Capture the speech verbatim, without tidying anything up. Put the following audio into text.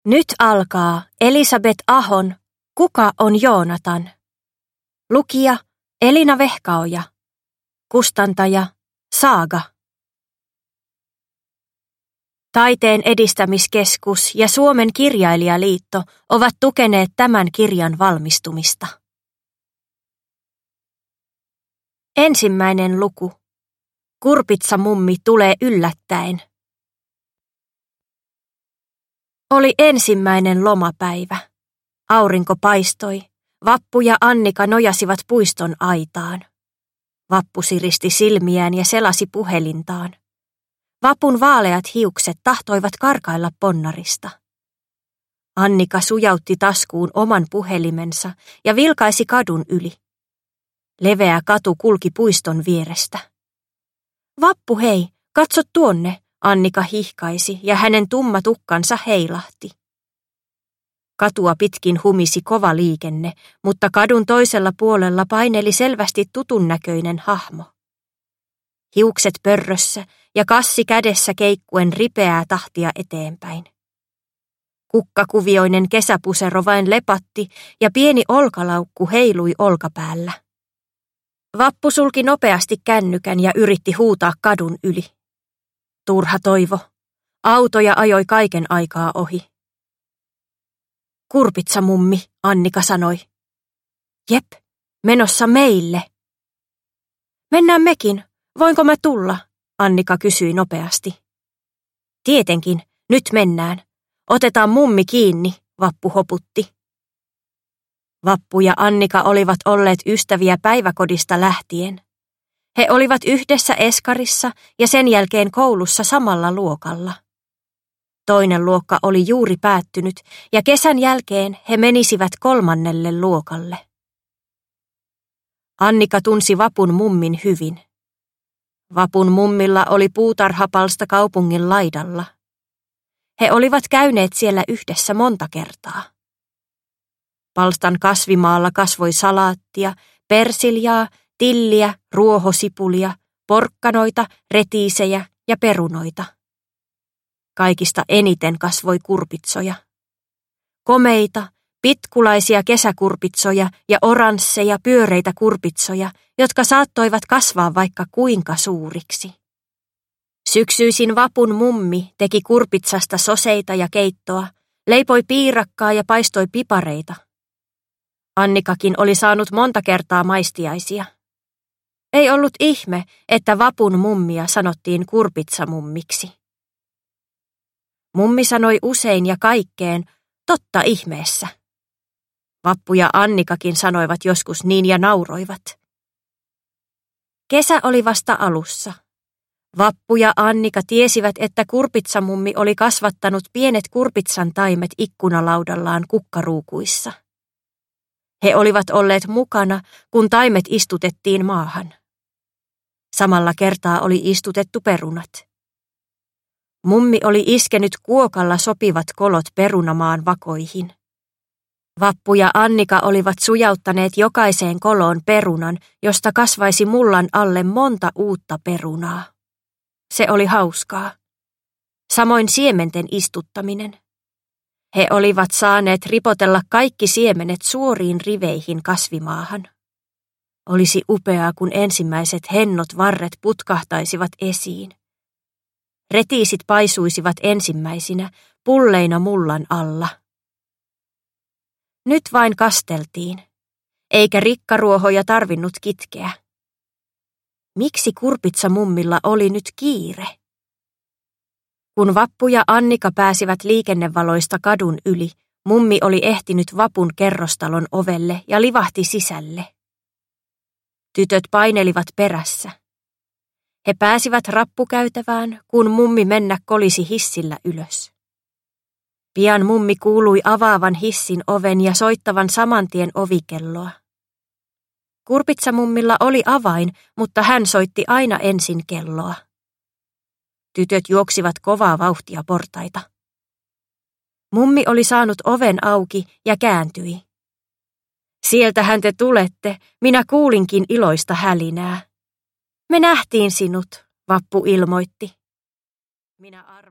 Nyt alkaa Elisabeth Ahon Kuka on Joonatan? Lukija Elina Vehkaoja. Kustantaja Saaga. Taiteen edistämiskeskus ja Suomen kirjailijaliitto ovat tukeneet tämän kirjan valmistumista. Ensimmäinen luku. Kurpitsamummi tulee yllättäen. Oli ensimmäinen lomapäivä. Aurinko paistoi. Vappu ja Annika nojasivat puiston aitaan. Vappu siristi silmiään ja selasi puhelintaan. Vapun vaaleat hiukset tahtoivat karkailla ponnarista. Annika sujautti taskuun oman puhelimensa ja vilkaisi kadun yli. Leveä katu kulki puiston vierestä. Vappu hei, katso tuonne, Annika hihkaisi ja hänen tumma tukkansa heilahti. Katua pitkin humisi kova liikenne, mutta kadun toisella puolella paineli selvästi tutun näköinen hahmo. Hiukset pörrössä ja kassi kädessä keikkuen ripeää tahtia eteenpäin. Kukkakuvioinen kesäpusero vain lepatti ja pieni olkalaukku heilui olkapäällä. Vappu sulki nopeasti kännykän ja yritti huutaa kadun yli. Turha toivo. Autoja ajoi kaiken aikaa ohi. Kurpitsamummi, Annika sanoi. Jep, menossa meille. Mennään mekin. Voinko mä tulla? Annika kysyi nopeasti. Tietenkin, nyt mennään. Otetaan mummi kiinni, Vappu hoputti. Vappu ja Annika olivat olleet ystäviä päiväkodista lähtien. He olivat yhdessä eskarissa ja sen jälkeen koulussa samalla luokalla. Toinen luokka oli juuri päättynyt ja kesän jälkeen he menisivät kolmannelle luokalle. Annika tunsi Vapun mummin hyvin. Vapun mummilla oli puutarhapalsta kaupungin laidalla. He olivat käyneet siellä yhdessä monta kertaa. Palstan kasvimaalla kasvoi salaattia, persiljaa, tilliä, ruohosipulia, porkkanoita, retiisejä ja perunoita. Kaikista eniten kasvoi kurpitsoja. Komeita, pitkulaisia kesäkurpitsoja ja oransseja pyöreitä kurpitsoja, jotka saattoivat kasvaa vaikka kuinka suuriksi. Syksyisin Vapun mummi teki kurpitsasta soseita ja keittoa, leipoi piirakkaa ja paistoi pipareita. Annikakin oli saanut monta kertaa maistiaisia. Ei ollut ihme, että Vapun mummia sanottiin kurpitsamummiksi. Mummi sanoi usein ja kaikkeen, totta ihmeessä. Vappu ja Annikakin sanoivat joskus niin ja nauroivat. Kesä oli vasta alussa. Vappu ja Annika tiesivät, että kurpitsamummi oli kasvattanut pienet kurpitsan taimet ikkunalaudallaan kukkaruukuissa. He olivat olleet mukana, kun taimet istutettiin maahan. Samalla kertaa oli istutettu perunat. Mummi oli iskenyt kuokalla sopivat kolot perunamaan vakoihin. Vappu ja Annika olivat sujauttaneet jokaiseen koloon perunan, josta kasvaisi mullan alle monta uutta perunaa. Se oli hauskaa. Samoin siementen istuttaminen. He olivat saaneet ripotella kaikki siemenet suoriin riveihin kasvimaahan. Olisi upeaa, kun ensimmäiset hennot varret putkahtaisivat esiin. Retiisit paisuisivat ensimmäisinä pulleina mullan alla. Nyt vain kasteltiin, eikä rikkaruohoja tarvinnut kitkeä. Miksi kurpitsamummilla oli nyt kiire? Kun Vappu ja Annika pääsivät liikennevaloista kadun yli, mummi oli ehtinyt Vapun kerrostalon ovelle ja livahti sisälle. Tytöt painelivat perässä. He pääsivät rappukäytävään, kun mummi mennä kolisi hissillä ylös. Pian mummi kuului avaavan hissin oven ja soittavan samantien ovikelloa. Kurpitsamummilla oli avain, mutta hän soitti aina ensin kelloa. Tytöt juoksivat kovaa vauhtia portaita. Mummi oli saanut oven auki ja kääntyi. Sieltähän te tulette, minä kuulinkin iloista hälinää. Me nähtiin sinut, Vappu ilmoitti. Minä arvasin.